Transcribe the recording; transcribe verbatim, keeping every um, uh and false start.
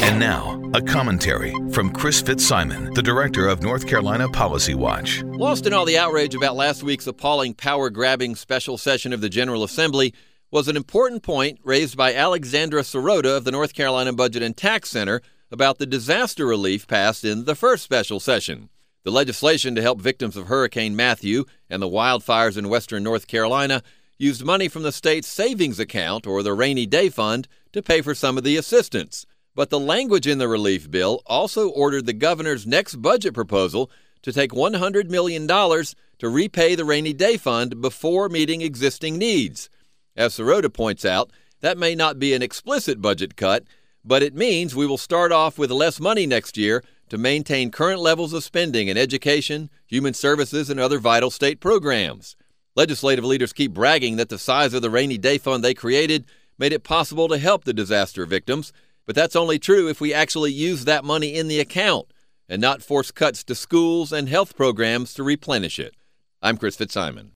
And now, a commentary from Chris Fitzsimon, the director of North Carolina Policy Watch. Lost in all the outrage about last week's appalling power-grabbing special session of the General Assembly was an important point raised by Alexandra Sirota of the North Carolina Budget and Tax Center about the disaster relief passed in the first special session. The legislation to help victims of Hurricane Matthew and the wildfires in western North Carolina used money from the state's savings account, or the rainy day fund, to pay for some of the assistance. But the language in the relief bill also ordered the governor's next budget proposal to take one hundred million dollars to repay the rainy day fund before meeting existing needs. As Sirota points out, that may not be an explicit budget cut, but it means we will start off with less money next year to maintain current levels of spending in education, human services, and other vital state programs. Legislative leaders keep bragging that the size of the rainy day fund they created made it possible to help the disaster victims, but that's only true if we actually use that money in the account and not force cuts to schools and health programs to replenish it. I'm Chris Fitzsimon.